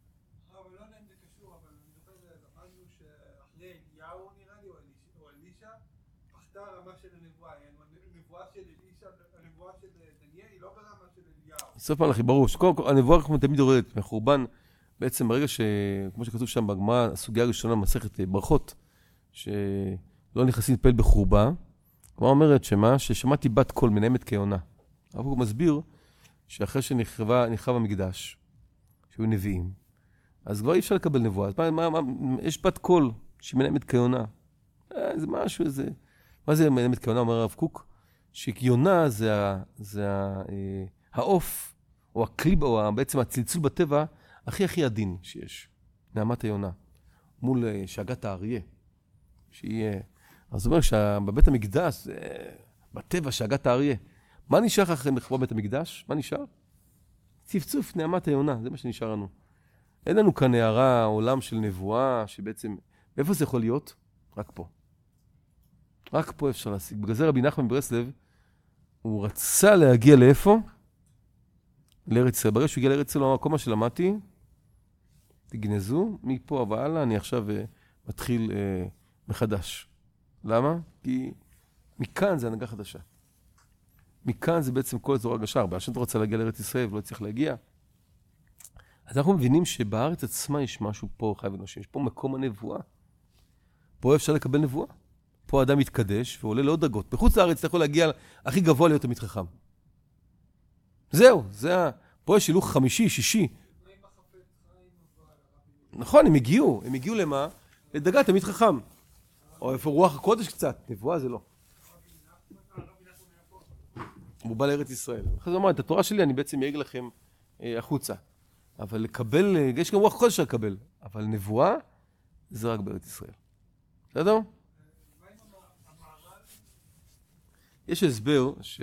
סוף פעם לכי, ברור, הנבואה כמו תמיד יורדת מחורבן, בעצם ברגע ש... כמו שכתוב שם בגמרא, הסוגיה הראשונה מסכת ברכות, שלא נכנסים להתפלל בחורבה, כמו אומרת שמה? ששמעתי בת קול מנהמת כיונה. אבל הוא מסביר שאחרי שנחרב המקדש, שהיו נביאים, אז כבר אי אפשר לקבל נבואה. אז מה, מה, מה, יש בת קול שמנהמת כיונה. אה, זה משהו, איזה... מה זה מנהמת כיונה, אומר הרב קוק? שכיונה זה, ה, זה ה, אה, העוף, או הקליב, או בעצם הצלצול בטבע, הכי הכי עדין שיש. נעמת היונה. מול אה, שאגת האריה. שהיא... אה, אז זאת אומרת שבבית המקדש, אה, בטבע שאגת האריה, מה נשאר אחרי מחרב בית המקדש? מה נשאר? צפצוף נעמת היונה, זה מה שנשאר לנו. אין לנו כאן הערה, עולם של נבואה, שבעצם... איפה זה יכול להיות? רק פה. רק פה אפשר להשיג. בגלל זה רבי נחמן מברסלב, הוא רצה להגיע לאיפה? לארץ ישראל. ברגע שהוא הגיע לארץ ישראל, הוא אמר, כל מה שלמדתי, תגנזו, מפה והלאה, אני עכשיו uh, מתחיל uh, מחדש. למה? כי מכאן זה הנהגה חדשה. מכאן זה בעצם כל אזור הגשה. הרבה אנשים רוצה להגיע לארץ ישראל ולא צריך להגיע. אז אנחנו מבינים שבארץ עצמה יש משהו פה חי ונושם. יש פה מקום הנבואה. פה אפשר לקבל נבואה. פה האדם מתקדש ועולה לעוד דרגות. בחוץ לארץ אתה יכול להגיע הכי גבוה להיות תלמיד חכם. זהו, זה ה... פה יש שילוך חמישי, שישי. נכון, הם הגיעו. הם הגיעו למה? לדרגת תלמיד חכם. או איפה רוח הקודש קצת. נבואה זה לא. הוא בא לארץ ישראל. אחרי זה אומר, את התורה שלי אני בעצם אייג לכם אה, החוצה. אבל לקבל, יש גם רוח קודש לקבל. אבל נבואה זה רק בארץ ישראל. בסדר? יש הסבר ש...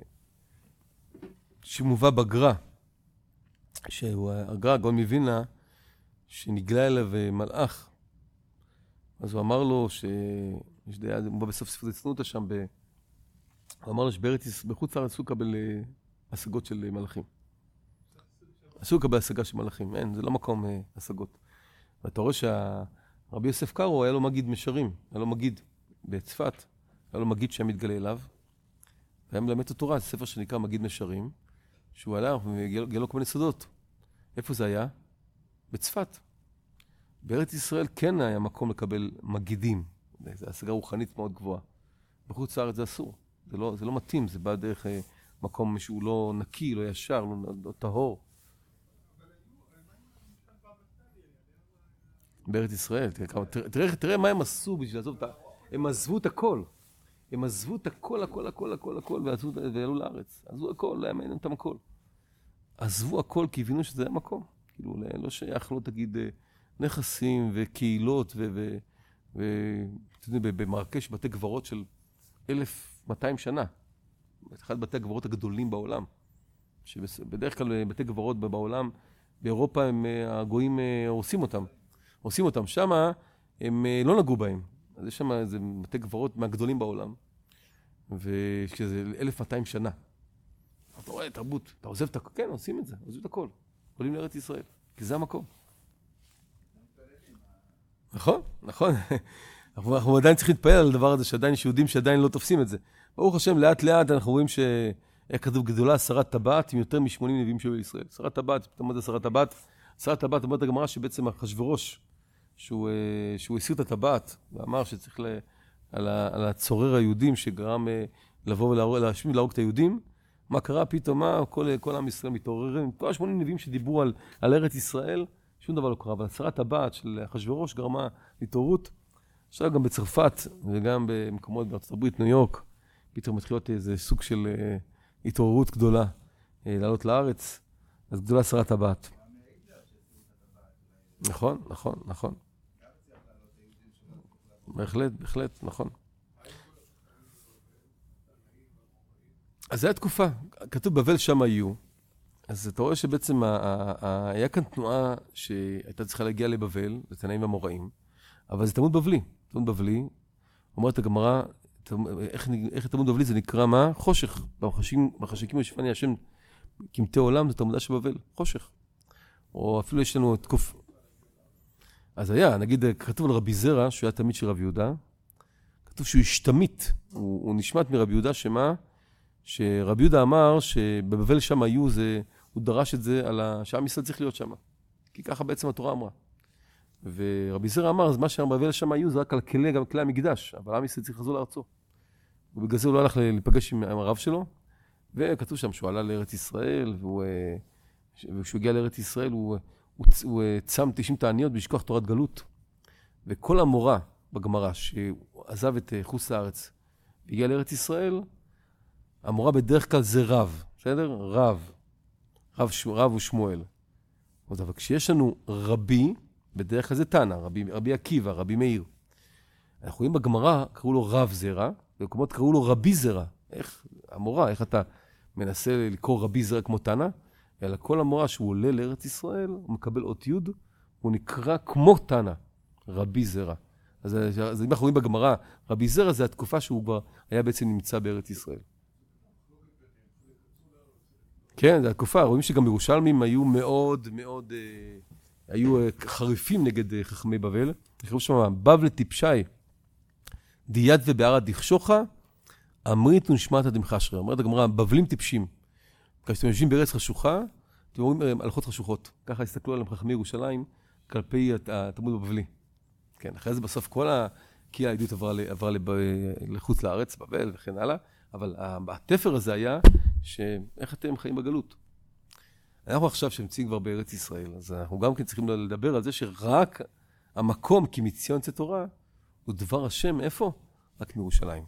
שמובא בגר"א, שהוא הגר"א, גאון מווילנה, שנגלה אליו מלאך. אז הוא אמר לו ש... יש דעה, זה מובא בסוף ספר הצנותא שם, ב... הוא אמר לו שבארץ, בחוץ לארץ הוא לקבל השגות של מלאכים. אסור לקבל השגה של מלאכים, אין, זה לא מקום השגות. ואתה רואה שהרבי יוסף קארו היה לו מגיד משרים, היה לו מגיד בצפת, היה לו מגיד שהיה מתגלה אליו, והיה מלמד את התורה, זה ספר שנקרא מגיד משרים, שהוא עלה וגילה לו כל מיני סודות. איפה זה היה? בצפת. בארץ ישראל כן היה מקום לקבל מגידים, זו השגה רוחנית מאוד גבוהה. בחוץ לארץ זה אסור, זה לא, זה לא מתאים, זה בא דרך מקום שהוא לא נקי, לא ישר, לא, לא טהור. בארץ ישראל, תראה, תראה, תראה מה הם עשו בשביל לעזוב את ה... הם עזבו את הכל. הם עזבו את הכל, הכל, הכל, הכל, הכל, ועזבו, ועלו לארץ. עזבו הכל, לא מעניין אותם הכל. עזבו הכל כי הבינו שזה היה מקום. כאילו, לא שייך, לא תגיד, נכסים וקהילות, ו... ו... ו... במרקש בתי גברות של אלף מאתיים שנה. אחד בתי הגברות הגדולים בעולם. שבדרך כלל בתי גברות בעולם, באירופה הם, הגויים עושים אותם. עושים אותם. שמה הם לא נגעו בהם. אז יש שם איזה בתי גברות מהגדולים בעולם. ושזה אלף מאתיים שנה. אתה רואה, תרבות, אתה עוזב את הכל. כן, עושים את זה, עוזבים את הכל. עולים לארץ ישראל, כי זה המקום. נכון, נכון. אנחנו עדיין צריכים להתפעל על הדבר הזה, שעדיין יש יהודים שעדיין לא תופסים את זה. ברוך השם, לאט לאט אנחנו רואים שהיה כתוב גדולה, שרת טבעת, עם יותר משמונים נביאים שהיו בישראל. שרת טבעת, פתאום מה זה שרת טבעת? שרת טבעת, אומרת הגמרא שבעצם אחשוורוש, שהוא, שהוא הסיר את הטבעת, ואמר שצריך ל, על, ה, על הצורר היהודים שגרם לבוא ולהשמיד ולהרוג את היהודים, מה קרה פתאום, מה כל, כל עם ישראל מתעוררים, כל השמונים נביאים שדיברו על, על ארץ ישראל, שום דבר לא קרה, אבל שרת טבעת של אחשוורוש גרמה להתעוררות. עכשיו גם בצרפת וגם במקומות בארצות הברית, ניו יורק, פתאום מתחילות איזה סוג של התעוררות גדולה לעלות לארץ, אז גדולה שרת טבעת. נכון, נכון, נכון. בהחלט, בהחלט, נכון. אז זו התקופה, כתוב בבל שם היו, אז אתה רואה שבעצם היה כאן תנועה שהייתה צריכה להגיע לבבל, לתנאים והמוראים, אבל זה תלמוד בבלי, תלמוד בבלי, אומרת הגמרא, איך, איך תלמוד בבלי זה נקרא מה? חושך, בחשיקים ושפני השם כמתי עולם, זה תלמודה של בבל, חושך. או אפילו יש לנו תקוף. אז היה, נגיד, כתוב על רבי זרע, שהוא היה תלמיד של רבי יהודה, כתוב שהוא השתמית, הוא, הוא נשמט מרבי יהודה, שמה? שרבי יהודה אמר שבבבל שם היו, זה, הוא דרש את זה על שעם ישראל צריך להיות שם. כי ככה בעצם התורה אמרה. ורבי זרע אמר, אז מה שבבבל שם היו, זה רק על כלי, גם כלי המקדש, אבל עם ישראל צריך לחזור לארצו. ובגלל זה הוא לא הלך להיפגש עם הרב שלו, וכתוב שם שהוא עלה לארץ ישראל, והוא, וכשהוא הגיע לארץ ישראל, הוא, הוא, הוא צם תשעים תעניות בשכוח תורת גלות. וכל המורה בגמרא שעזב את חוץ לארץ והגיע לארץ ישראל, המורה בדרך כלל זה רב, בסדר? רב. רב, רב הוא שמואל. אבל כשיש לנו רבי, בדרך כלל זה תנא, רבי, רבי עקיבא, רבי מאיר. אנחנו רואים בגמרא, קראו לו רב זרע, ובמקומות קראו לו רבי זרע. איך, המורה, איך אתה מנסה לקרוא רבי זרע כמו תנא? אלא כל המורה שהוא עולה לארץ ישראל, הוא מקבל אות י', הוא נקרא כמו תנא, רבי זרע. אז, אז אם אנחנו רואים בגמרא, רבי זרע זה התקופה שהוא כבר היה בעצם נמצא בארץ ישראל. כן, זו התקופה. רואים שגם ירושלמים היו מאוד מאוד, אה, היו אה, חריפים נגד אה, חכמי בבל. אנחנו שם, בבל טיפשי, דיית ובערה דכשוכה, אמרית ונשמעת דמחשרה. אומרת הגמרא, בבלים טיפשים. כשאתם יושבים בארץ חשוכה, אתם אומרים הלכות חשוכות. ככה הסתכלו עליהם חכמי ירושלים, כלפי התלמוד בבלי. כן, אחרי זה בסוף כל הקהילה העדות עברה, עברה לב, לחוץ לארץ, בבל וכן הלאה, אבל התפר הזה היה שאיך אתם חיים בגלות. אנחנו עכשיו שנמצאים כבר בארץ ישראל, אז אנחנו גם כן צריכים לדבר על זה שרק המקום כי מציון יצא תורה הוא דבר השם, איפה? רק מירושלים.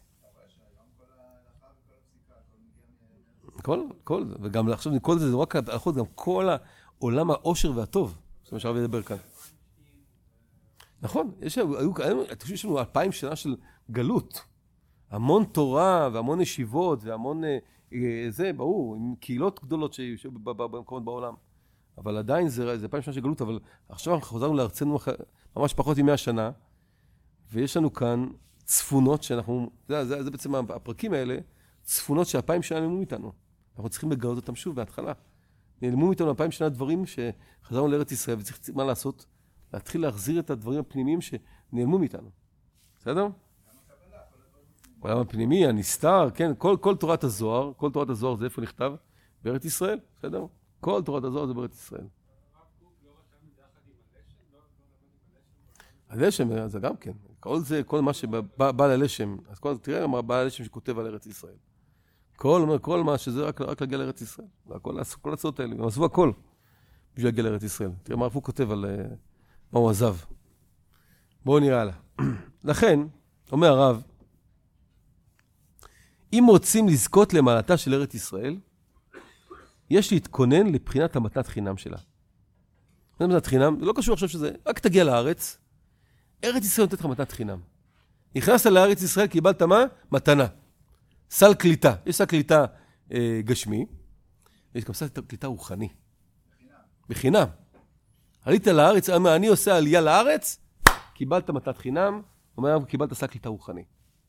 כל, כל זה, וגם עכשיו כל זה, זה רק הלכות, גם כל העולם העושר והטוב, זאת אומרת שהרב ידבר כאן. נכון, יש, היו, היו, יש לנו אלפיים שנה של גלות, המון תורה והמון ישיבות והמון, אה, זה ברור, עם קהילות גדולות שישבו במקומות בעולם, אבל עדיין זה, זה אלפיים שנה של גלות, אבל עכשיו אנחנו חוזרנו לארצנו ממש פחות ממאה שנה, ויש לנו כאן צפונות שאנחנו, זה, זה, זה בעצם הפרקים האלה, צפונות שאלפיים שנה נעלמו מאיתנו. אנחנו צריכים לגלות אותם שוב בהתחלה. נעלמו מאיתנו אלפיים שנה דברים שחזרנו לארץ ישראל, וצריך מה לעשות? להתחיל להחזיר את הדברים הפנימיים שנעלמו מאיתנו. בסדר? העולם הפנימי, הנסתר, כן, כל, כל תורת הזוהר, כל תורת הזוהר זה איפה נכתב? בארץ ישראל, בסדר? כל תורת הזוהר זה בארץ ישראל. הלשם זה גם כן. כל זה, כל מה שבא ללשם, אז כל, תראה מה בא ללשם שכותב על ארץ ישראל. כל, כל מה שזה רק, רק להגיע לארץ ישראל. כל, כל הצעות האלה, הם עזבו הכל בשביל להגיע לארץ ישראל. תראה מה הוא כותב על מה הוא עזב. בואו נראה הלאה. לכן, אומר הרב, אם רוצים לזכות למעלתה של ארץ ישראל, יש להתכונן לבחינת המתנת חינם שלה. זה מתנת חינם, זה לא קשור עכשיו שזה, רק תגיע לארץ, ארץ ישראל נותנת לך מתנת חינם. נכנסת לארץ ישראל, קיבלת מה? מתנה. סל קליטה. יש סל קליטה אה, גשמי, יש גם סל קליטה רוחני. בחינם. בחינם. עלית לארץ, אני עושה עלייה לארץ, קיבלת מתנת חינם, אומר, קיבלת סל קליטה רוחני.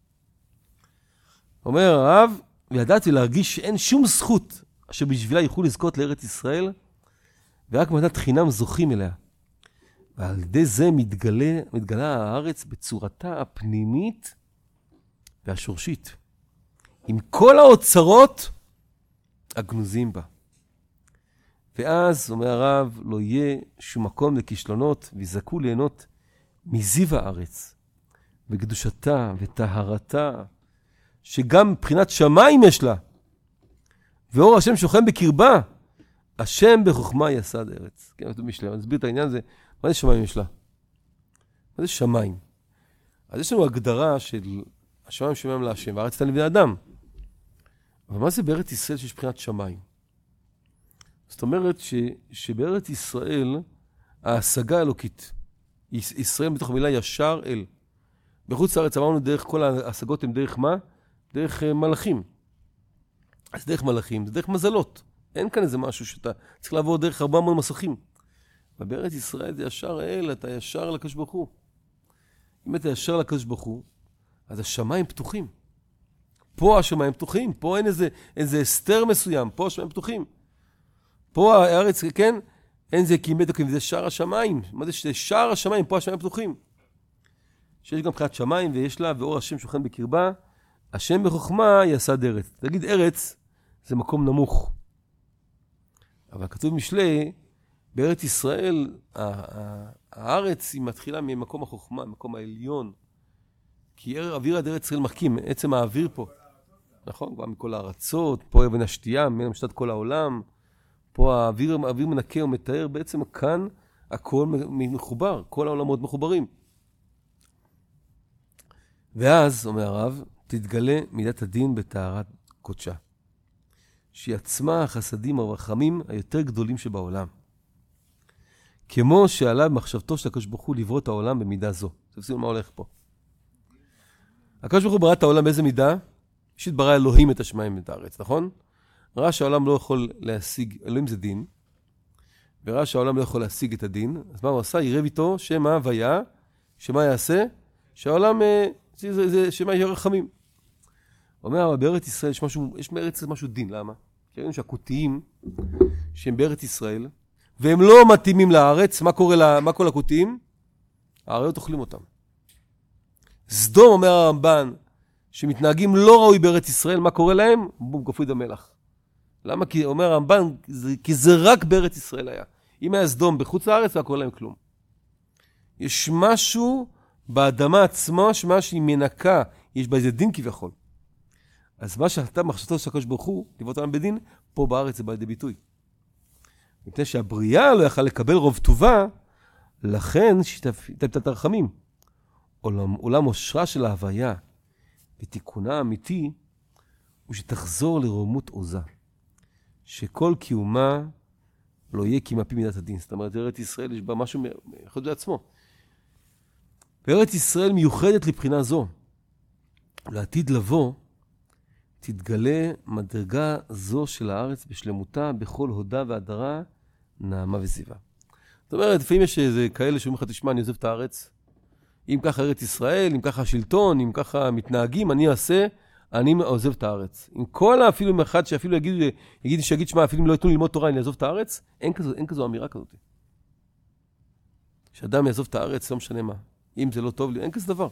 אומר הרב, וידעתי להרגיש שאין שום זכות אשר בשבילה יוכלו לזכות לארץ ישראל, ורק מתנת חינם זוכים אליה. ועל ידי זה מתגלה, מתגלה הארץ בצורתה הפנימית והשורשית, עם כל האוצרות הגנוזים בה. ואז, אומר הרב, לא יהיה שום מקום לכישלונות, ויזכו ליהנות מזיו הארץ, וקדושתה וטהרתה, שגם מבחינת שמיים יש לה, ואור השם שוכן בקרבה, השם בחוכמה יסד ארץ. כן, כתוב משלי, אני אסביר את העניין הזה, מה זה שמיים יש לה? מה זה שמיים? אז יש לנו הגדרה של השמיים שמיים להשם, והארץ נתן לבני אדם. אבל מה זה בארץ ישראל שיש מבחינת שמיים? זאת אומרת ש, שבארץ ישראל ההשגה האלוקית, ישראל בתוך המילה ישר אל. בחוץ לארץ אמרנו דרך כל ההשגות הן דרך מה? דרך מלאכים. אז דרך מלאכים זה דרך מזלות. אין כאן איזה משהו שאתה צריך לעבור דרך ארבע מאות מסכים. ובארץ ישראל זה ישר אל, אתה ישר לקדוש ברוך הוא. אם אתה ישר לקדוש ברוך הוא, אז השמיים פתוחים. פה השמיים פתוחים, פה אין איזה, איזה הסתר מסוים, פה השמיים פתוחים. פה הארץ, כן, אין זה כי מדוקים, זה שער השמיים. מה זה שזה שער השמיים, פה השמיים פתוחים. שיש גם מבחינת שמיים ויש לה, ואור השם שוכן בקרבה, השם בחוכמה יסד ארץ. תגיד ארץ, זה מקום נמוך. אבל כתוב משלי, בארץ ישראל, הארץ היא מתחילה ממקום החוכמה, ממקום העליון. כי אוויר עד ארץ ישראל מחכים, עצם האוויר פה. נכון? כבר מכל הארצות, פה אבן השתייה, ממנה משתת כל העולם, פה האוויר, האוויר מנקה ומתאר, בעצם כאן הכל מחובר, כל העולמות מחוברים. ואז, אומר הרב, תתגלה מידת הדין בטהרת קודשה, שהיא עצמה החסדים הרחמים היותר גדולים שבעולם. כמו שעלה במחשבתו של הקדוש ברוך הוא לברוא את העולם במידה זו. תפסידו מה הולך פה. הקדוש ברוך הוא ברא את העולם באיזה מידה? אישית ברא אלוהים את השמיים ואת הארץ, נכון? ראה שהעולם לא יכול להשיג, אלוהים זה דין, וראה שהעולם לא יכול להשיג את הדין, אז מה הוא עשה? ירב איתו שמה הוויה, שמה יעשה? שהעולם, זה, זה, שמה יהיה רחמים. אומר, אבל בארץ ישראל יש משהו, יש בארץ ישראל משהו דין, למה? כי ראינו שהכותיים שהם בארץ ישראל, והם לא מתאימים לארץ, מה קורה, לה, מה כל הכותיים? האריות אוכלים אותם. סדום, אומר הרמב"ן, שמתנהגים לא ראוי בארץ ישראל, מה קורה להם? בום, גפו את המלח. למה? כי אומר הרמב"ן, כי זה רק בארץ ישראל היה. אם היה סדום בחוץ לארץ, לא קורה להם כלום. יש משהו באדמה עצמה, שמה שהיא מנקה, יש בה איזה דין כביכול. אז מה שאתה מחשבתו של הקדוש ברוך הוא, לבוא אותם בדין, פה בארץ זה בא לידי ביטוי. מפני שהבריאה לא יכל לקבל רוב טובה, לכן שתתת את הרחמים. עולם, עולם אושרה של ההוויה ותיקונה האמיתי, הוא שתחזור לרוממות עוזה. שכל קיומה לא יהיה כמפי מידת הדין. זאת אומרת, ארץ ישראל יש בה משהו מיוחד לעצמו. וארץ ישראל מיוחדת לבחינה זו. לעתיד לבוא, תתגלה מדרגה זו של הארץ בשלמותה, בכל הודה והדרה, נעמה וזיווה. זאת אומרת, לפעמים יש איזה כאלה שאומרים לך, תשמע, אני עוזב את הארץ. אם ככה ארץ ישראל, אם ככה השלטון, אם ככה מתנהגים, אני אעשה, אני עוזב את הארץ. עם כל אפילו עם אחד שאפילו יגיד, יגיד, שיגיד, שמה, אפילו אם לא יתנו ללמוד תורה, אני אעזוב את הארץ, אין כזו, אין כזו אמירה כזאת. שאדם יעזוב את הארץ, לא משנה מה. אם זה לא טוב לי, אין כזה דבר.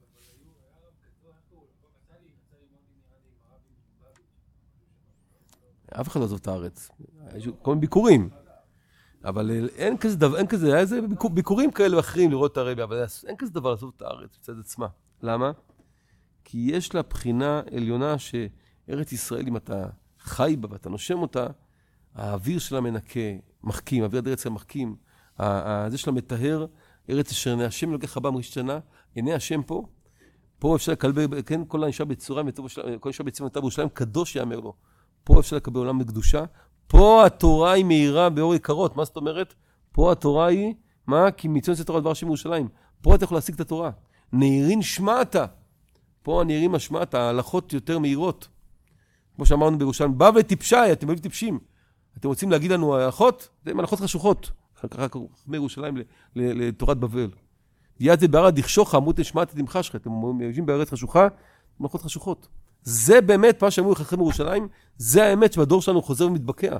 אף אחד לא עזוב את הארץ. יש כל מיני ביקורים. אבל אין כזה דבר, אין כזה, היה איזה ביקור, ביקורים כאלה ואחרים לראות את הרבי, אבל אין כזה דבר לעזוב את הארץ בצד עצמה. למה? כי יש לה בחינה עליונה שארץ ישראל, אם אתה חי בה ואתה נושם אותה, האוויר שלה מנקה, מחכים, האוויר ארץ שלה מחכים, זה שלה מטהר, ארץ אשר עיני השם לוקח הבא מראשית שנה, עיני השם פה, פה אפשר לקבל, כן, כל האישה בצורה, כל האישה בצורה נתה בירושלים, קדוש יאמר לו. פה אפשר לקבל עולם בקדושה, פה התורה היא מהירה באור יקרות. מה זאת אומרת? פה התורה היא, מה? כי מצוין זה תורה דבר שם ירושלים. פה אתה יכול להשיג את התורה. נהירין שמעתה. פה הנהירים משמעת, ההלכות יותר מהירות. כמו שאמרנו בירושלים, בא וטיפשי, אתם באים טיפשים. אתם רוצים להגיד לנו ההלכות? זה הלכות חשוכות. ככה מירושלים לתורת בבל. יד זה בערד דכשוכה, עמוד נשמעת דמחה שלך. אתם יושבים בארץ חשוכה, הלכות חשוכות. זה באמת מה שאמרו חכמים בירושלים, זה האמת שבדור שלנו חוזר ומתבקע.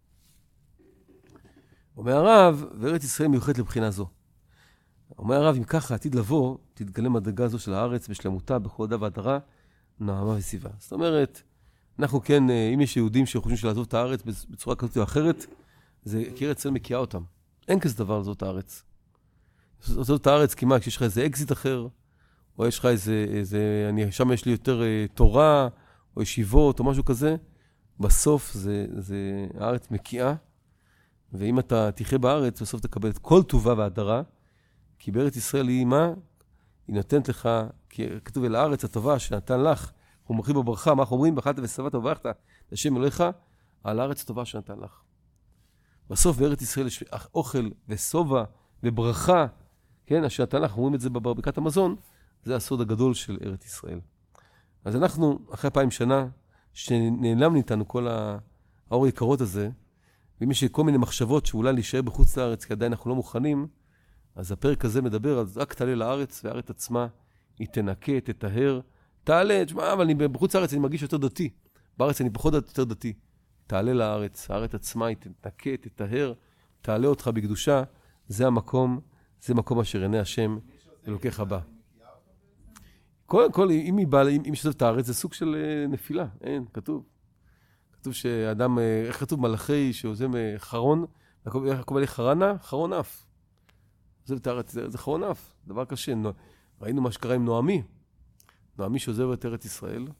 אומר הרב, וארץ ישראל מיוחדת לבחינה זו. אומר הרב, אם ככה עתיד לבוא, תתגלה מדרגה זו של הארץ בשלמותה, בכל הודה והדרה, נעמה וסיבה. זאת אומרת, אנחנו כן, אם יש יהודים שחושבים שלעזוב את הארץ בצורה כזאת או אחרת, זה כי ארץ ישראל מקיאה אותם. אין כזה דבר לעזוב את הארץ. לעזוב את הארץ כמעט, כשיש לך איזה אקזיט אחר, או יש לך איזה, איזה, אני, שם יש לי יותר uh, תורה, או ישיבות, או משהו כזה, בסוף זה, זה, הארץ מקיאה, ואם אתה תחיה בארץ, בסוף תקבל את כל טובה והדרה, כי בארץ ישראל היא מה? היא נותנת לך, כי כתוב אל הארץ הטובה שנתן לך, הוא מרחיב בברכה, מה אנחנו אומרים? בחרת ושבעת וברכת, השם אלוהיך, על הארץ הטובה שנתן לך. בסוף בארץ ישראל יש אוכל ושובע וברכה, כן, אשר נתן לך, אומרים את זה בברכת המזון, זה הסוד הגדול של ארץ ישראל. אז אנחנו, אחרי פעמים שנה, שנעלם מאיתנו כל האור יקרות הזה, ואם יש כל מיני מחשבות שאולי להישאר בחוץ לארץ, כי עדיין אנחנו לא מוכנים, אז הפרק הזה מדבר, אז רק תעלה לארץ, והארץ עצמה היא תנקה, תטהר, תעלה, תשמע, אבל אני, בחוץ לארץ אני מרגיש יותר דתי, בארץ אני פחות יותר דתי. תעלה לארץ, הארץ עצמה היא תנקה, תטהר, תעלה אותך בקדושה, זה המקום, זה מקום אשר עיני השם אלוקיך בא. קודם כל, אם היא באה, אם יש את הארץ, זה סוג של נפילה, אין, כתוב. כתוב שאדם, איך כתוב מלאכי שעוזם חרון, איך קוראים לי חרנה? חרון אף. עוזב את הארץ, זה חרון אף, דבר קשה. ראינו מה שקרה עם נועמי. נועמי שעוזב את ארץ ישראל,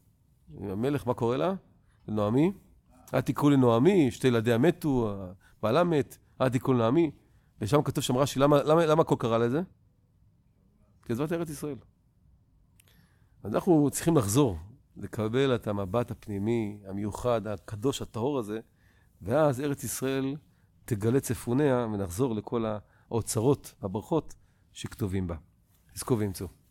המלך, מה קורה לה? לנועמי. אל תקראו לנועמי, שתי ילדיה מתו, בעלה מת, אל תקראו לנועמי. ושם כתוב שם רש"י, למה, למה, למה הכל קרה לזה? כי עזבת ארץ ישראל. אז אנחנו צריכים לחזור, לקבל את המבט הפנימי, המיוחד, הקדוש, הטהור הזה, ואז ארץ ישראל תגלה צפוניה, ונחזור לכל האוצרות, הברכות שכתובים בה. תזכו ואמצו.